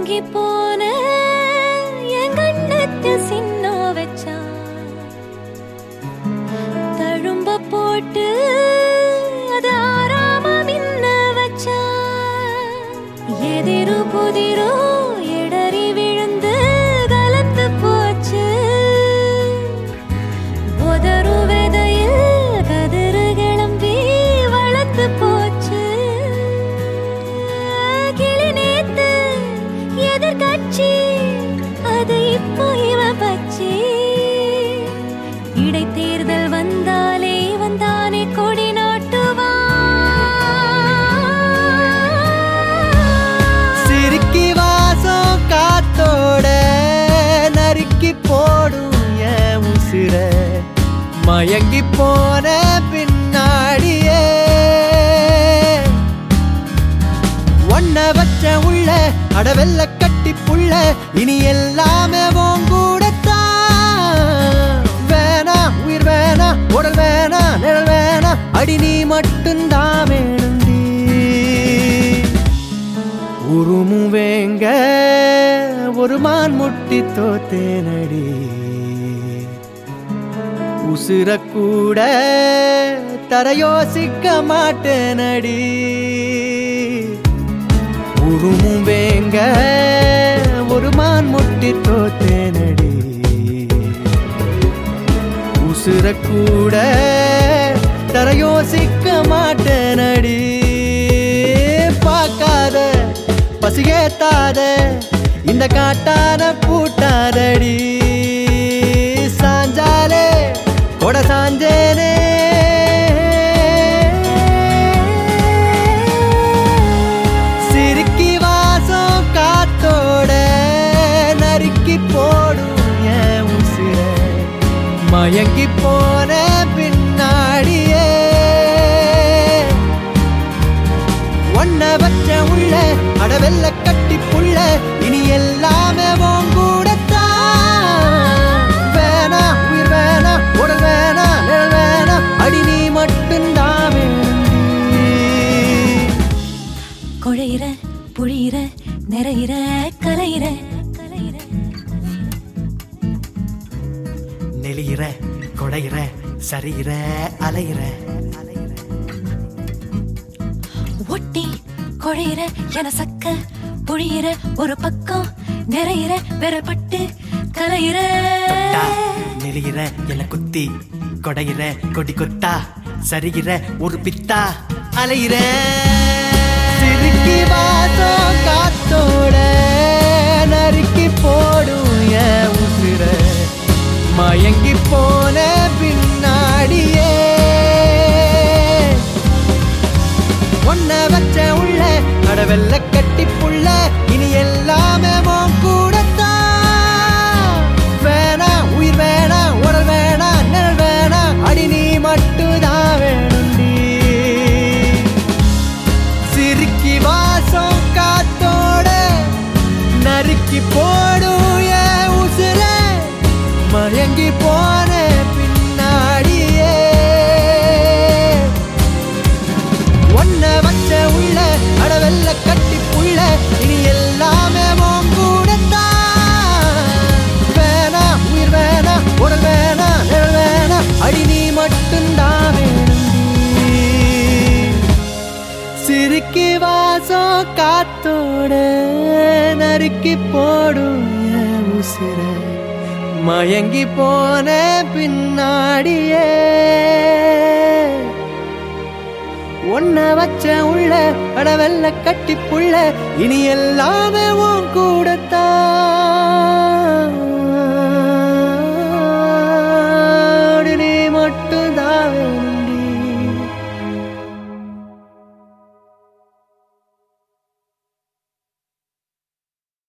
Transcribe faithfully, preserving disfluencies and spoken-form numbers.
மயங்கி போன என் கண்ணத்து சின்ன வச்சா தழும்ப போட்டு அது ஆறாம மின்ன வச்சா எதிரு புதிரோ இடறி விழுந்து கலந்து போச்சு உதறு விதையில் கதிரு கிளம்பி வளர்த்து போச்சு கிளி நேத்து எதிர்கட்சி அது இப்போ இவ பச்சி இடைத்தேர்தல் வந்தாலே வந்தானே கொடி நாட்டுவா சிரிக்கி வாசம் காத்தோட நறுக்கி போடும் என் உசிர மயங்கி போன பின்னாடியே ஒன்ன வச்ச உள்ள அடவெல்ல கட்டி புள்ள இனி எல்லாமே கூடத்தான் வேணா உயிர் வேணா உடல் வேணா நிழல் வேணா அடி நீ மட்டும்தான் வேணுண்டி உருமும் வேங்க ஒரு மான் முட்டி தோத்தேனடி உசுர கூட தர யோசிக்க மாட்டேனடி உருமும் வேங்க ஒரு மான் முட்டி தோத்தேனடி உசுர கூட தர யோசிக்க மாட்டேனடி பார்க்காத பசிகேத்தாத இந்த காட்டான பூட்டாதடி சாஞ்சாலே கொட சாஞ்சேனே சிரிக்கி வாசம் காத்தோட நறுக்கி போடும் என் உசிர மயங்கி போன பின்னாடியே ஒன்ன வச்ச உள்ள அடவெல்ல கட்டி புள்ள இனி எல்லாமே கூடத்தான் வேணா உயிர் வேணா உடல் வேணா நிழல் வேணா அடி நீ மட்டும்தான் வேணுண்டி குழையிற புழியிற நிறையிற கலையிற கலையிற நெளியிற கொடையிற சரியிற அலையிற ஒட்டி குழையிற என சக்க புழியிற ஒரு பக்கம் நிறையிற விரல்பட்டு கலையிற நெளியிற என குத்தி கொடையிற கொடி கொத்தா சரிகிற ஒரு பித்தா அலையிற சிரிக்கி வாசம் காத்தோட நறுக்கி போடும் என் உசிர மயங்கி போன பின்னாடியே ஒன்ன வச்ச உள்ள அடவெல்ல கட்டி புள்ள இனி எல்லாமே கூடத்தான் வேணா உயிர் வேணா உடல் வேணா நிழல் வேணா அடி நீ மட்டும்தான் வேணுண்டி சிரிக்கி வாசம் காத்தோட நறுக்கி போடும் என் உசிர மயங்கி போன பின்னாடியே ஒன்ன வச்ச உள்ள அடவெல்ல கட்டி புள்ள இனி எல்லாமே கூடத்தான் வேணா உயிர் வேணா உடல் வேணா நிழல் வேணா அடி நீ மட்டும்தான் வேணுண்டி சிரிக்கி வாசம் காத்தோட நறுக்கி போடும் என் உசிர மயங்கி போன பின்னாடியே ஒன்ன வச்ச உள்ள அடவெல்ல கட்டி புள்ள இனி எல்லாமே கூடத்தான்